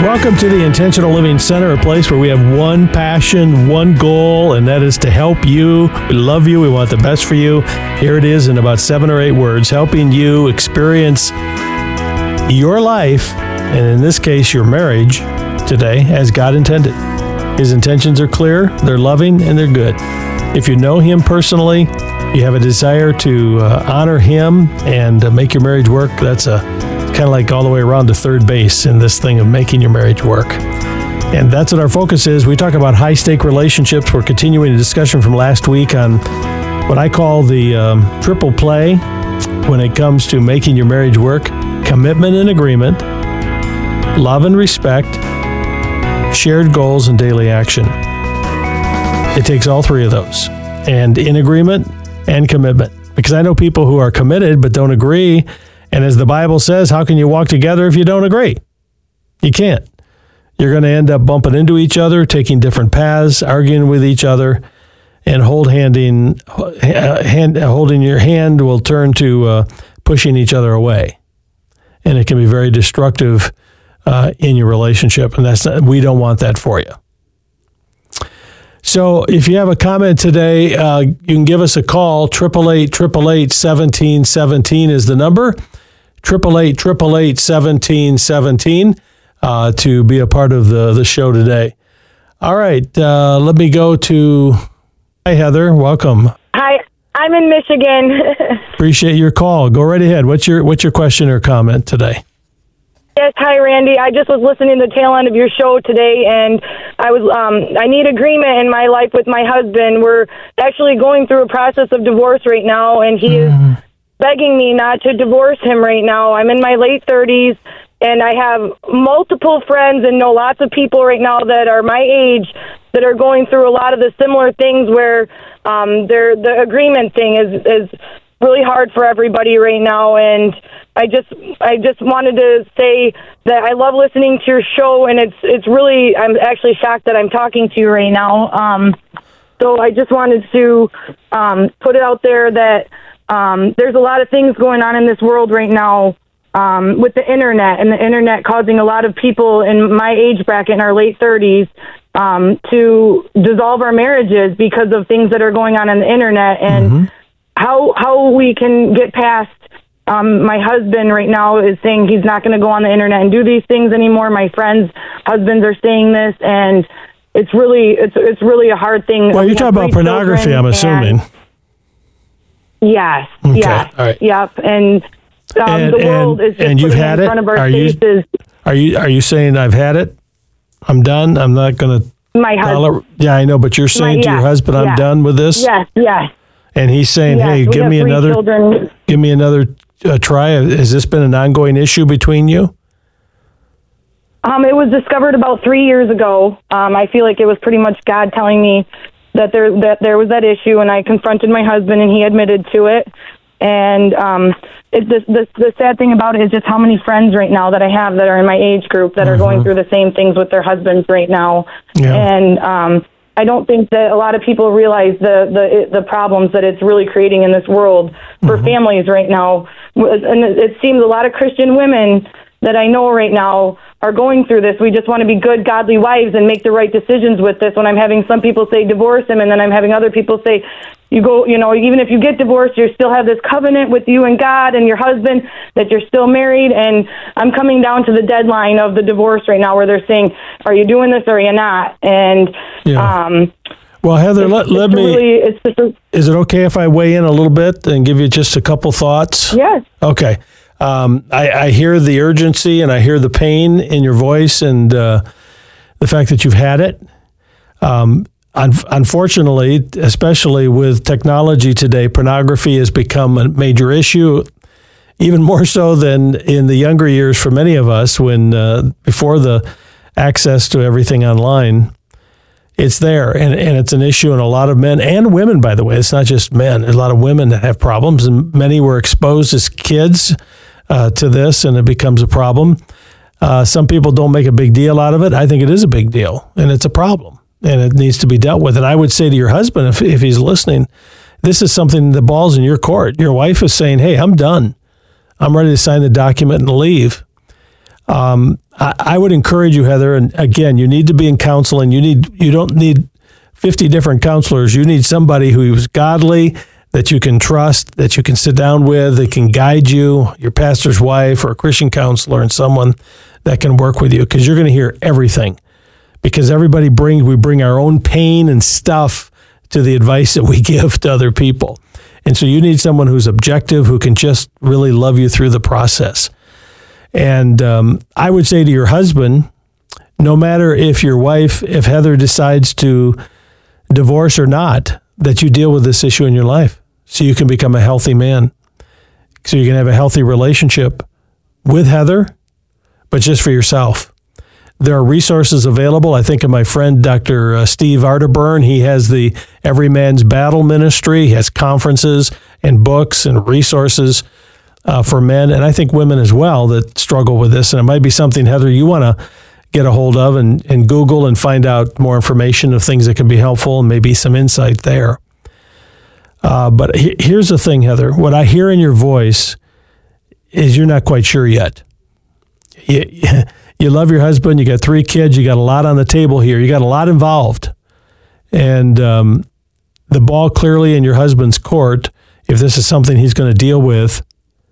Welcome to the Intentional Living Center, a place where we have one passion, one goal, and that is to help you. We love you. We want the best for you. Here it is in about 7 or 8 words, helping you experience your life, and in this case, your marriage today, as God intended. His intentions are clear, they're loving, and they're good. If you know Him personally, you have a desire to honor Him and make your marriage work, that's kind of like all the way around to third base in this thing of making your marriage work. And that's what our focus is. We talk about high-stake relationships. We're continuing a discussion from last week on what I call the triple play when it comes to making your marriage work: commitment and agreement, love and respect, shared goals, and daily action. It takes all 3 of those, and in agreement and commitment. Because I know people who are committed but don't agree. And as the Bible says, how can you walk together if you don't agree? You can't. You're going to end up bumping into each other, taking different paths, arguing with each other, and holding your hand will turn to pushing each other away. And it can be very destructive in your relationship, and we don't want that for you. So if you have a comment today, you can give us a call. 888-888-1717 is the number. 888-888-1717 to be a part of the show today. All right, let me go to... Hi, Heather. Welcome. Hi, I'm in Michigan. Appreciate your call. Go right ahead. What's your question or comment today? Yes, hi, Randy. I just was listening to the tail end of your show today, and I need agreement in my life with my husband. We're actually going through a process of divorce right now, and he is begging me not to divorce him right now. I'm in my late 30s, and I have multiple friends and know lots of people right now that are my age that are going through a lot of the similar things where the agreement thing is really hard for everybody right now. And I just wanted to say that I love listening to your show, and it's really, I'm actually shocked that I'm talking to you right now. So I just wanted to put it out there that there's a lot of things going on in this world right now with the internet, and the internet causing a lot of people in my age bracket in our late 30s to dissolve our marriages because of things that are going on the internet, and how we can get past. My husband right now is saying he's not going to go on the internet and do these things anymore. My friends' husbands are saying this, and it's really a hard thing. Well, you're talking about pornography, I'm assuming. Yes. Okay. Yes. All right. Yep. And the world is just putting it in front of our faces. Are you saying I've had it? I'm done. I'm not going to. My husband. Yeah, I know, but you're saying to your husband, I'm done with this. Yes. Yes. And he's saying, hey, give me another try. Has this been an ongoing issue between you? It was discovered about 3 years ago. I feel like it was pretty much God telling me that there was that issue, and I confronted my husband, and he admitted to it. And the sad thing about it is just how many friends right now that I have that are in my age group that are going through the same things with their husbands right now. Yeah. And I don't think that a lot of people realize the problems that it's really creating in this world for families right now. And it seems a lot of Christian women that I know right now are going through this. We just want to be good, godly wives and make the right decisions with this. When I'm having some people say divorce him, and then I'm having other people say, even if you get divorced, you still have this covenant with you and God and your husband that you're still married. And I'm coming down to the deadline of the divorce right now where they're saying, are you doing this or are you not? And well, Heather, let me. Is it okay if I weigh in a little bit and give you just a couple thoughts? Yes. Okay. I hear the urgency and I hear the pain in your voice and the fact that you've had it. Unfortunately, especially with technology today, pornography has become a major issue, even more so than in the younger years for many of us when before the access to everything online. It's there, and it's an issue in a lot of men and women, by the way. It's not just men. There's a lot of women that have problems, and many were exposed as kids to this, and it becomes a problem. Some people don't make a big deal out of it. I think it is a big deal, and it's a problem, and it needs to be dealt with. And I would say to your husband, if he's listening, this is something, the ball's in your court. Your wife is saying, hey, I'm done. I'm ready to sign the document and leave. I would encourage you, Heather, and again, you need to be in counseling. You don't need 50 different counselors. You need somebody who is godly, that you can trust, that you can sit down with, that can guide you, your pastor's wife or a Christian counselor, and someone that can work with you, because you're going to hear everything. Because we bring our own pain and stuff to the advice that we give to other people. And so you need someone who's objective, who can just really love you through the process. And I would say to your husband, no matter if Heather decides to divorce or not, that you deal with this issue in your life so you can become a healthy man, so you can have a healthy relationship with Heather, but just for yourself. There are resources available. I think of my friend, Dr. Steve Arterburn. He has the Every Man's Battle Ministry. He has conferences and books and resources for men, and I think women as well, that struggle with this. And it might be something, Heather, you want to get a hold of and Google and find out more information of things that can be helpful and maybe some insight there. But here's the thing, Heather. What I hear in your voice is you're not quite sure yet. You love your husband. You got 3 kids. You got a lot on the table here. You got a lot involved. And the ball clearly in your husband's court, if this is something he's going to deal with.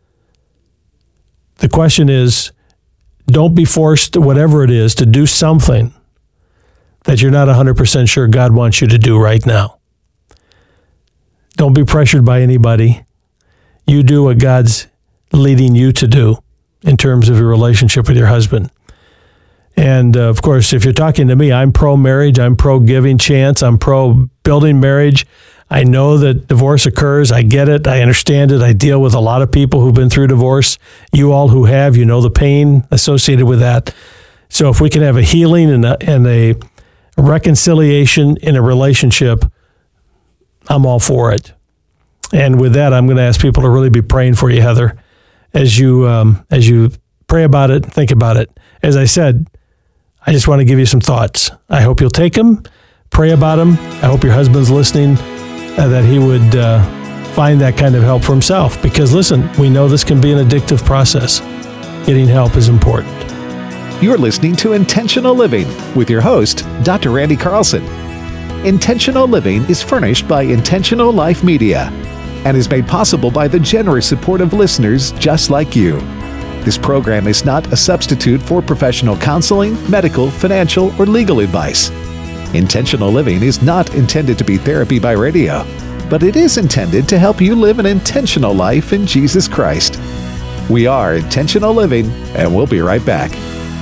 The question is, don't be forced, whatever it is, to do something that you're not 100% sure God wants you to do right now. Don't be pressured by anybody. You do what God's leading you to do in terms of your relationship with your husband. And of course, if you're talking to me, I'm pro-marriage. I'm pro-giving chance. I'm pro-building marriage. I know that divorce occurs. I get it. I understand it. I deal with a lot of people who've been through divorce. You all who have, you know the pain associated with that. So if we can have a healing and a reconciliation in a relationship, I'm all for it. And with that, I'm going to ask people to really be praying for you, Heather, as you pray about it, think about it. As I said, I just want to give you some thoughts. I hope you'll take them, pray about them. I hope your husband's listening, that he would find that kind of help for himself. Because listen, we know this can be an addictive process. Getting help is important. You're listening to Intentional Living with your host, Dr. Randy Carlson. Intentional Living is furnished by Intentional Life Media and is made possible by the generous support of listeners just like you. This program is not a substitute for professional counseling, medical, financial, or legal advice. Intentional Living is not intended to be therapy by radio, but it is intended to help you live an intentional life in Jesus Christ. We are Intentional Living, and we'll be right back.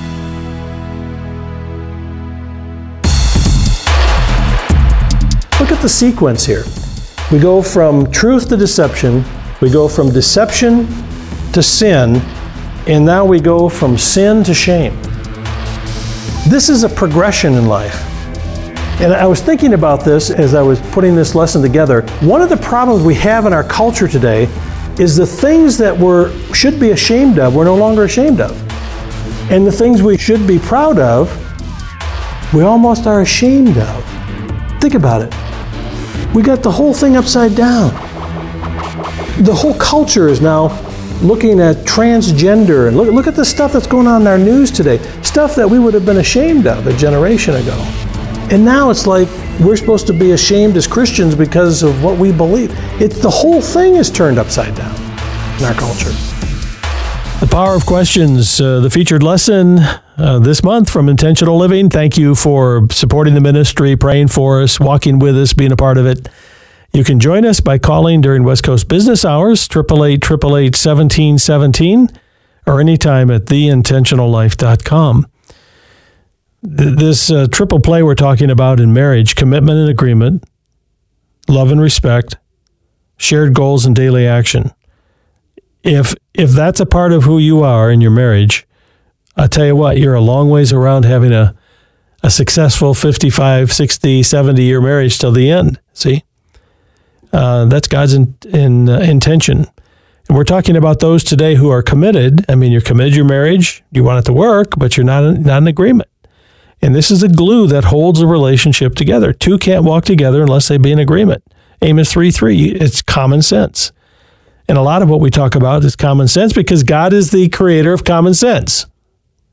Look at the sequence here. We go from truth to deception, we go from deception to sin, and now we go from sin to shame. This is a progression in life. And I was thinking about this as I was putting this lesson together. One of the problems we have in our culture today is the things that we should be ashamed of, we're no longer ashamed of. And the things we should be proud of, we almost are ashamed of. Think about it. We got the whole thing upside down. The whole culture is now looking at transgender, and look at the stuff that's going on in our news today. Stuff that we would have been ashamed of a generation ago. And now it's like we're supposed to be ashamed as Christians because of what we believe. The whole thing is turned upside down in our culture. The Power of Questions, the featured lesson this month from Intentional Living. Thank you for supporting the ministry, praying for us, walking with us, being a part of it. You can join us by calling during West Coast business hours, 888-888-1717, or anytime at theintentionallife.com. This triple play we're talking about in marriage: commitment and agreement, love and respect, shared goals and daily action. If that's a part of who you are in your marriage, I'll tell you what, you're a long ways around having a successful 55, 60, 70-year marriage till the end. See? That's God's intention. And we're talking about those today who are committed. I mean, you're committed to your marriage, you want it to work, but you're not in agreement. And this is the glue that holds a relationship together. Two can't walk together unless they be in agreement. Amos 3:3, it's common sense. And a lot of what we talk about is common sense because God is the creator of common sense.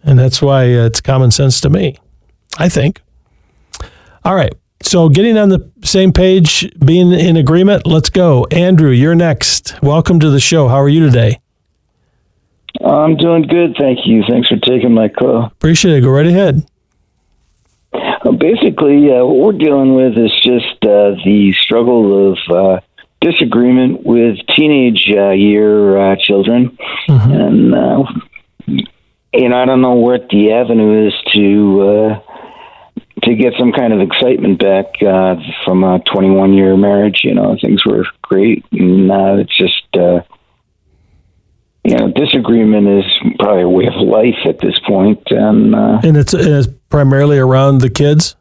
And that's why it's common sense to me, I think. All right. So getting on the same page, being in agreement, let's go. Andrew, you're next. Welcome to the show. How are you today? I'm doing good, thank you. Thanks for taking my call. Appreciate it. Go right ahead. Basically, what we're dealing with is just the struggle of disagreement with teenage year children. And, I don't know what the avenue is to get some kind of excitement back from a 21-year marriage. Things were great, and it's just... disagreement is probably a way of life at this point, and it's primarily around the kids.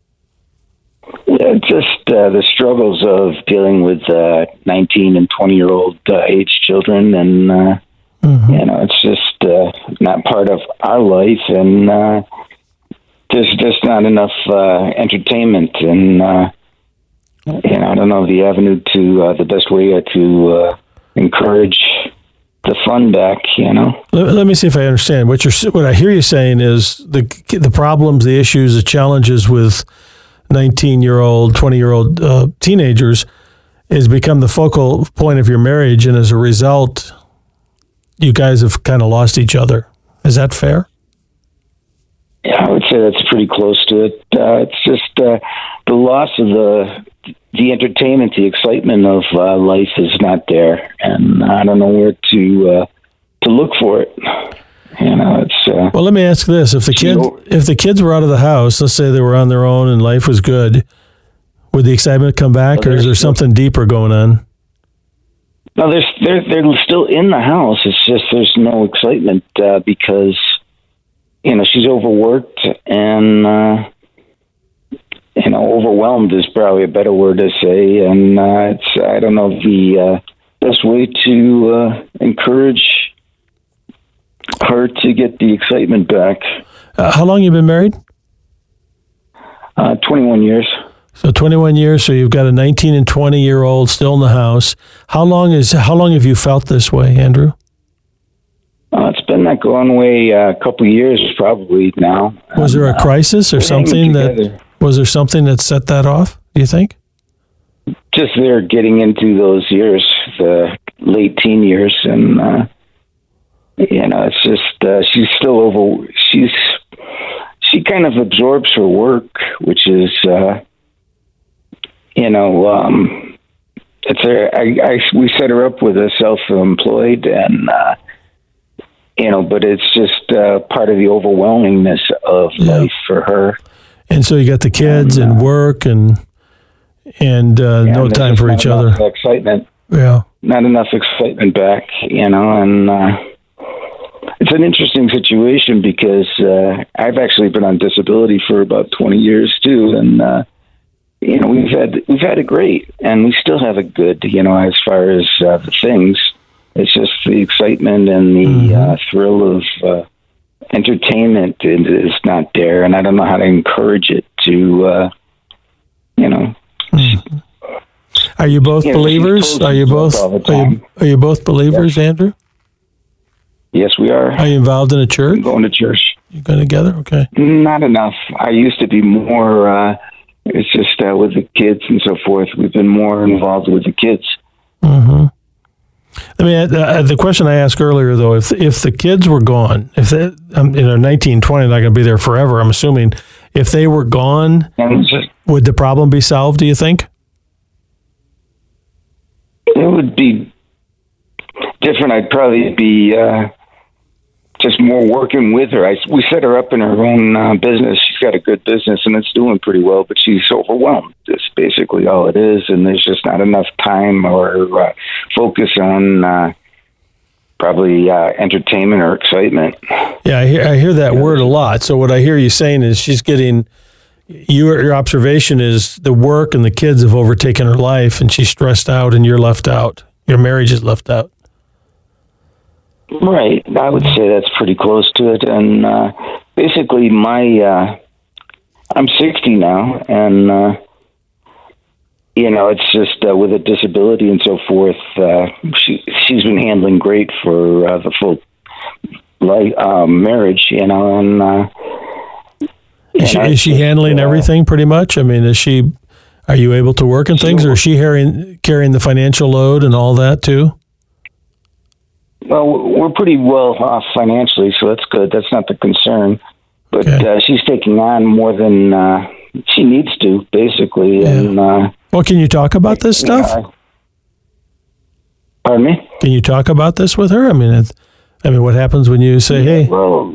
Just the struggles of dealing with 19 and 20-year-old age children, and it's just not part of our life, and there's just not enough entertainment, and I don't know the avenue to the best way to encourage the fun back, Let me see if I understand. What I hear you saying is the problems, the issues, the challenges with 19-year-old, 20-year-old teenagers has become the focal point of your marriage, and as a result, you guys have kind of lost each other. Is that fair? Yeah, I would say that's pretty close to it. It's just the loss of the entertainment, the excitement of life is not there, and I don't know where to look for it. It's well. Let me ask this: if the kids were out of the house, let's say they were on their own and life was good, would the excitement come back, or is there something deeper going on? No, they're still in the house. It's just there's no excitement because she's overworked and. Overwhelmed is probably a better word to say, and I don't know the best way to encourage her to get the excitement back. How long you been married? 21 years. So 21 years. So you've got a 19 and 20-year-old still in the house. How long have you felt this way, Andrew? It's been that going way a couple of years probably now. Was there a crisis or something that? Was there something that set that off, do you think? Just they're getting into those years, the late teen years, and, it's just, she's still she kind of absorbs her work, which is, we set her up with a self-employed and, but it's just part of the overwhelmingness of life for her. And so you got the kids and work and no time for each other. Excitement. Yeah. Not enough excitement back, and it's an interesting situation because I've actually been on disability for about 20 years too, and we've had it great, and we still have it good, as far as the things. It's just the excitement and the thrill of entertainment is not there, and I don't know how to encourage it to, Are you both believers? Are you both believers, Andrew? Yes, we are. Are you involved in a church? I'm going to church. You going together? Okay. Not enough. I used to be more. It's just with the kids and so forth. We've been more involved with the kids. Mm-hmm. I mean, the question I asked earlier, though, if the kids were gone, if they, 19, 20, not going to be there forever, I'm assuming, if they were gone, would the problem be solved, do you think? It would be different. I'd probably be just more working with her. We set her up in her own business. She's got a good business, and it's doing pretty well, but she's overwhelmed. That's basically all it is, and there's just not enough time or focus on probably entertainment or excitement. Yeah, I hear that word a lot. So what I hear you saying is she's getting... Your observation is the work and the kids have overtaken her life, and she's stressed out, and you're left out. Your marriage is left out. Right. I would say that's pretty close to it. And basically, I'm 60 now, and it's just with a disability and so forth. She's been handling great for the marriage, and is she handling everything pretty much? I mean, are you able to work and things, or is she carrying the financial load and all that too? Well, we're pretty well off financially, so that's good. That's not the concern. But she's taking on more than she needs to, basically. Yeah. And well, can you talk about this stuff? Pardon me? Can you talk about this with her? I mean, what happens when you say, "Hey"? Well,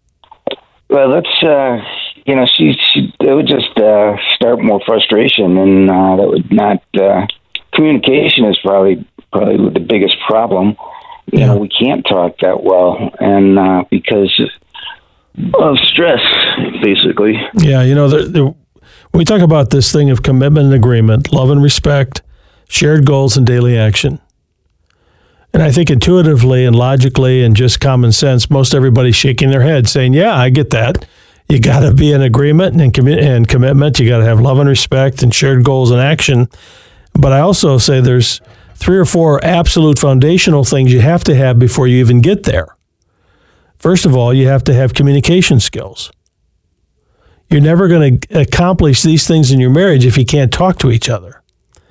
that's it would just start more frustration, and that would not. Communication is probably the biggest problem. We can't talk that well, and because of stress, basically. Yeah, when we talk about this thing of commitment and agreement, love and respect, shared goals and daily action. And I think intuitively and logically and just common sense, most everybody's shaking their head saying, yeah, I get that. You got to be in agreement and commitment. You got to have love and respect and shared goals and action. But I also say there's 3 or 4 absolute foundational things you have to have before you even get there. First of all, you have to have communication skills. You're never going to accomplish these things in your marriage if you can't talk to each other.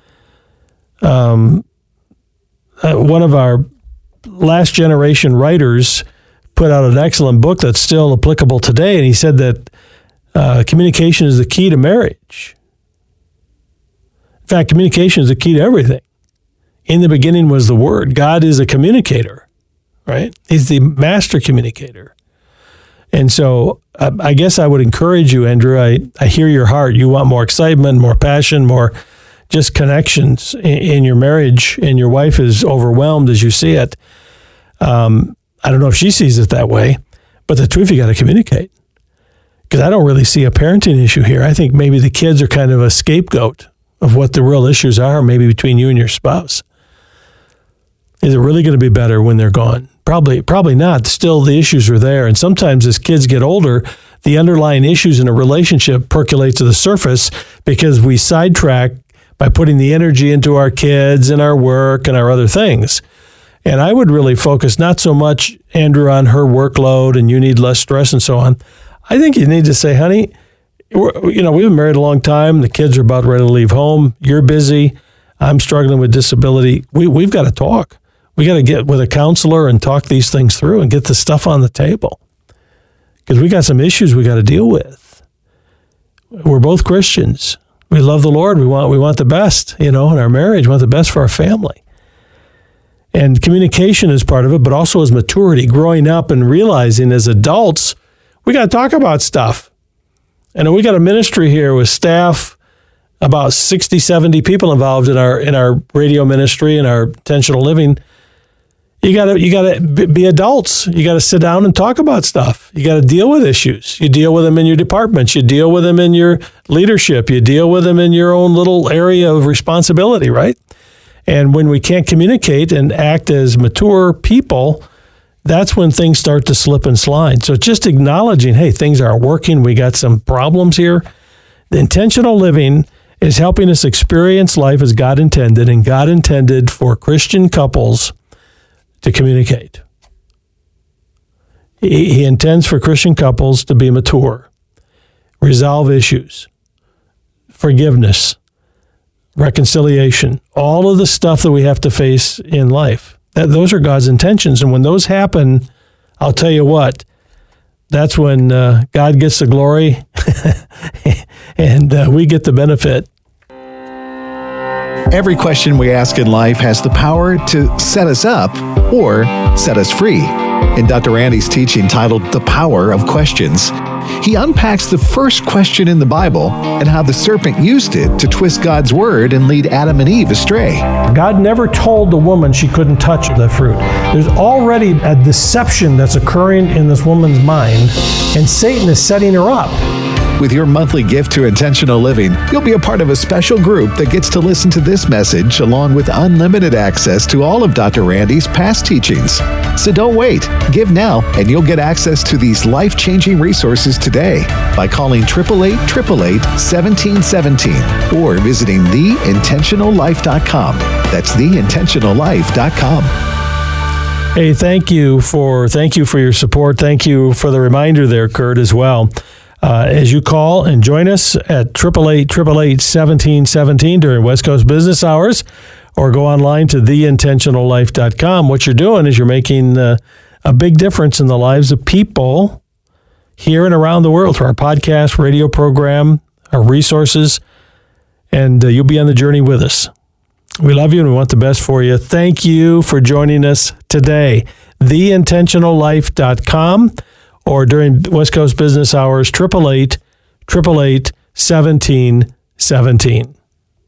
One of our last generation writers put out an excellent book that's still applicable today, and he said that communication is the key to marriage. In fact, communication is the key to everything. In the beginning was the Word. God is a communicator, right? He's the master communicator. And so I guess I would encourage you, Andrew, I hear your heart. You want more excitement, more passion, more just connections in your marriage, and your wife is overwhelmed as you see it. I don't know if she sees it that way, but the truth, you got to communicate. Because I don't really see a parenting issue here. I think maybe the kids are kind of a scapegoat of what the real issues are, maybe between you and your spouse. Is it really going to be better when they're gone? Probably not. Still, the issues are there. And sometimes as kids get older, the underlying issues in a relationship percolate to the surface because we sidetrack by putting the energy into our kids and our work and our other things. And I would really focus not so much, Andrew, on her workload and you need less stress and so on. I think you need to say, honey, we've been married a long time. The kids are about ready to leave home. You're busy. I'm struggling with disability. We've got to talk. We got to get with a counselor and talk these things through and get the stuff on the table. Because we got some issues we got to deal with. We're both Christians. We love the Lord. We want the best, in our marriage. We want the best for our family. And communication is part of it, but also as maturity, growing up and realizing as adults, we got to talk about stuff. And we got a ministry here with staff, about 60, 70 people involved in our radio ministry and our intentional living. You got to be adults. You got to sit down and talk about stuff. You got to deal with issues. You deal with them in your departments. You deal with them in your leadership. You deal with them in your own little area of responsibility, right? And when we can't communicate and act as mature people, that's when things start to slip and slide. So just acknowledging, hey, things aren't working. We got some problems here. The intentional living is helping us experience life as God intended, and God intended for Christian couples to communicate. He intends for Christian couples to be mature, resolve issues, forgiveness, reconciliation, all of the stuff that we have to face in life. Those are God's intentions. And when those happen, I'll tell you what, that's when God gets the glory and we get the benefit. Every question we ask in life has the power to set us up or set us free. In Dr. Randy's teaching titled The Power of Questions, he unpacks the first question in the Bible and how the serpent used it to twist God's word and lead Adam and Eve astray. God never told the woman she couldn't touch the fruit. There's already a deception that's occurring in this woman's mind, and Satan is setting her up. With your monthly gift to Intentional Living, you'll be a part of a special group that gets to listen to this message along with unlimited access to all of Dr. Randy's past teachings. So don't wait. Give now and you'll get access to these life-changing resources today by calling 888-888-1717 or visiting theintentionallife.com. That's theintentionallife.com. Hey, thank you for your support. Thank you for the reminder there, Kurt, as well. As you call and join us at 888-888-1717 during West Coast business hours, or go online to theintentionallife.com. What you're doing is you're making a big difference in the lives of people here and around the world through our podcast, radio program, our resources, and you'll be on the journey with us. We love you and we want the best for you. Thank you for joining us today. theintentionallife.com, or during West Coast business hours, 888-888-1717.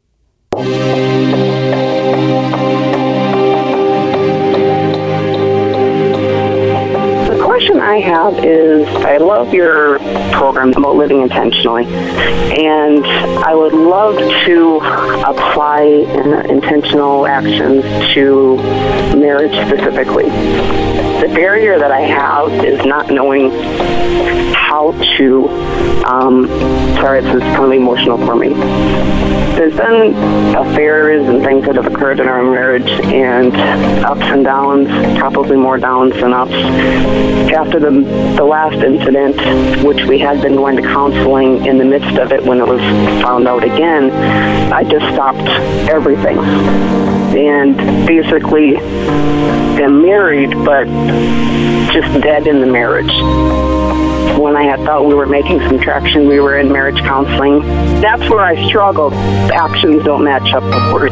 The question I have is, I love your program about living intentionally, and I would love to apply intentional actions to marriage specifically. The barrier that I have is not knowing how to, sorry, this is kind of emotional for me. There's been affairs and things that have occurred in our marriage, and ups and downs, probably more downs than ups. After the last incident, which we had been going to counseling, in the midst of it when it was found out again, I just stopped everything. And basically am married, but just dead in the marriage. When I had thought we were making some traction, we were in marriage counseling. That's where I struggled. Actions don't match up with words.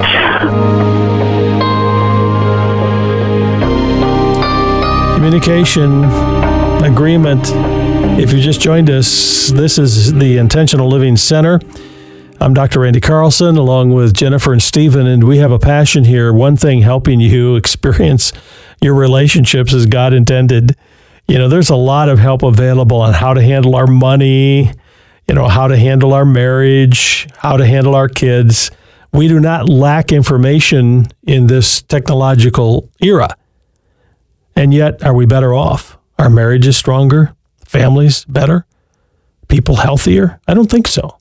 Communication, agreement. If you just joined us, this is the Intentional Living Center. I'm Dr. Randy Carlson, along with Jennifer and Stephen, and we have a passion here. One thing, helping you experience your relationships as God intended. You know, there's a lot of help available on how to handle our money, how to handle our marriage, how to handle our kids. We do not lack information in this technological era. And yet, are we better off? Are marriages stronger? Families better? People healthier? I don't think so.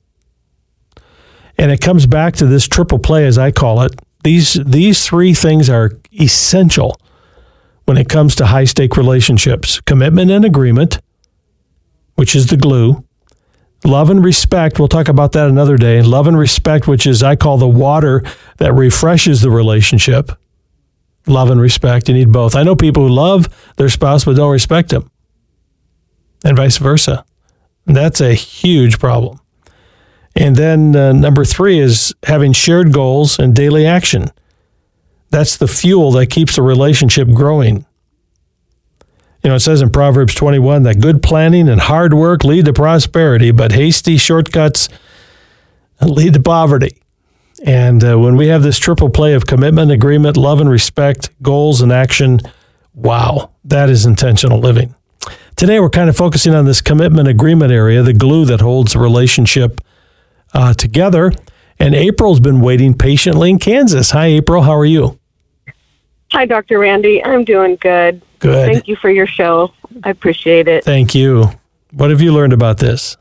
And it comes back to this triple play, as I call it. These three things are essential when it comes to high-stake relationships. Commitment and agreement, which is the glue. Love and respect, we'll talk about that another day. Love and respect, which is, I call, the water that refreshes the relationship. Love and respect, you need both. I know people who love their spouse but don't respect them, and vice versa. And that's a huge problem. And then number 3 is having shared goals and daily action. That's the fuel that keeps the relationship growing. It says in Proverbs 21 that good planning and hard work lead to prosperity, but hasty shortcuts lead to poverty. And when we have this triple play of commitment, agreement, love and respect, goals and action, wow, that is intentional living. Today we're kind of focusing on this commitment agreement area, the glue that holds the relationship together. And April's been waiting patiently in Kansas. Hi, April. How are you? Hi, Dr. Randy. I'm doing good. Good. Thank you for your show. I appreciate it. Thank you. What have you learned about this?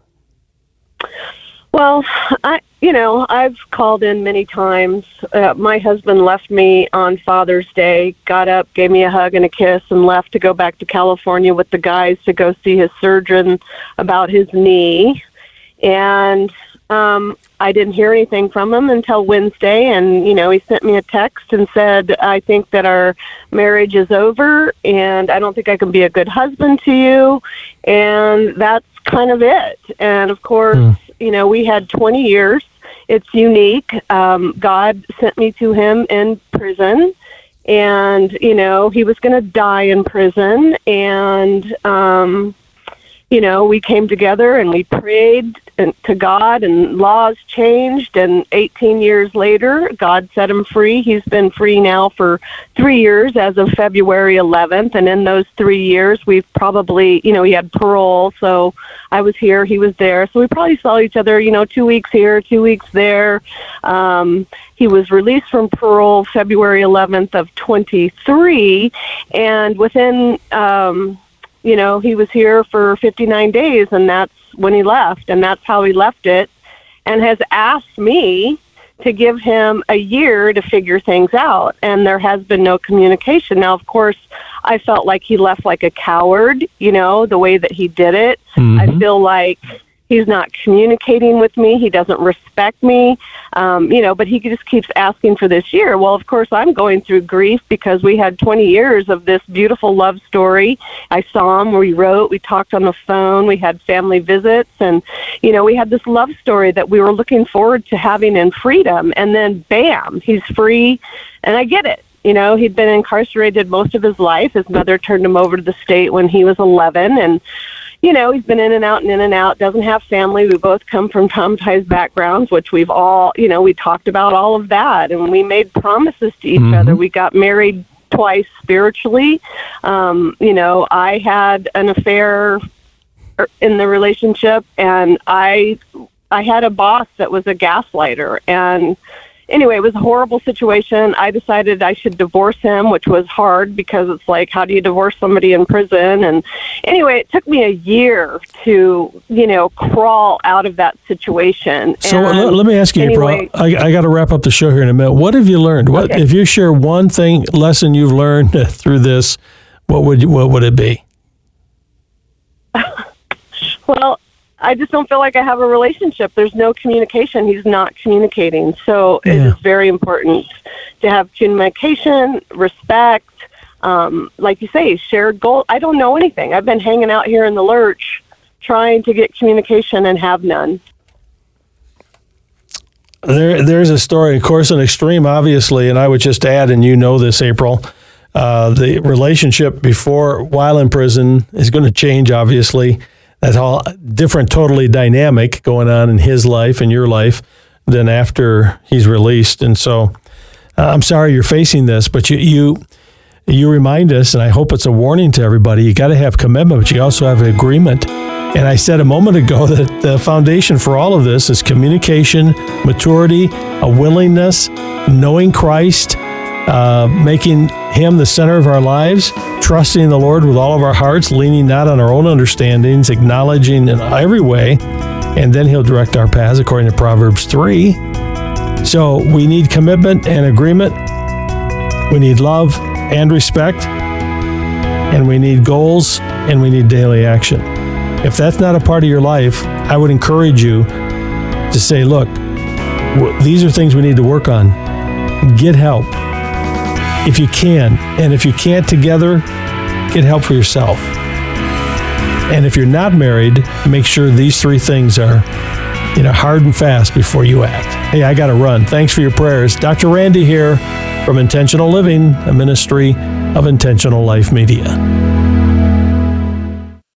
Well, I've called in many times. My husband left me on Father's Day, got up, gave me a hug and a kiss, and left to go back to California with the guys to go see his surgeon about his knee. And I didn't hear anything from him until Wednesday, and, he sent me a text and said, I think that our marriage is over, and I don't think I can be a good husband to you, and that's kind of it. And, of course, we had 20 years. It's unique. God sent me to him in prison, and, he was going to die in prison, and, we came together and we prayed to God, and laws changed, and 18 years later, God set him free. He's been free now for 3 years as of February 11th, and in those 3 years, we've probably, he had parole, so I was here, he was there, so we probably saw each other, 2 weeks here, 2 weeks there. He was released from parole February 11th of 23, and within he was here for 59 days, and that's when he left, and that's how he left it, and has asked me to give him a year to figure things out, and there has been no communication. Now, of course, I felt like he left like a coward, the way that he did it. Mm-hmm. I feel like he's not communicating with me. He doesn't respect me, but he just keeps asking for this year. Well, of course, I'm going through grief because we had 20 years of this beautiful love story. I saw him, we wrote, we talked on the phone, we had family visits, and, we had this love story that we were looking forward to having in freedom. And then, bam, he's free, and I get it. He'd been incarcerated most of his life. His mother turned him over to the state when he was 11, and he's been in and out, doesn't have family. We both come from traumatized backgrounds, which we've all, we talked about all of that, and we made promises to each mm-hmm. other. We got married twice spiritually. I had an affair in the relationship, and I had a boss that was a gaslighter, and anyway, it was a horrible situation. I decided I should divorce him, which was hard because it's like, how do you divorce somebody in prison? And anyway, it took me a year to, crawl out of that situation. So let me ask you, anyway, April, I got to wrap up the show here in a minute. What have you learned? What if you share one lesson you've learned through this, what would it be? Well, I just don't feel like I have a relationship. There's no communication. He's not communicating. So it is very important to have communication, respect, like you say, shared goal. I don't know anything. I've been hanging out here in the lurch trying to get communication and have none. There's a story, of course, an extreme, obviously, and I would just add, and this, April, the relationship while in prison is going to change, obviously. That's all different, totally dynamic going on in his life and your life than after he's released. And so I'm sorry you're facing this, but you remind us, and I hope it's a warning to everybody, you got to have commitment, but you also have an agreement. And I said a moment ago that the foundation for all of this is communication, maturity, a willingness, knowing Christ, making him the center of our lives, trusting the Lord with all of our hearts, leaning not on our own understandings, acknowledging in every way, and then he'll direct our paths according to Proverbs 3. So we need commitment and agreement. We need love and respect, and we need goals, and we need daily action. If that's not a part of your life, I would encourage you to say, look, these are things we need to work on. Get help if you can. And if you can't together, get help for yourself. And if you're not married, make sure these three things are hard and fast before you act. Hey, I got to run. Thanks for your prayers. Dr. Randy here from Intentional Living, a ministry of Intentional Life Media.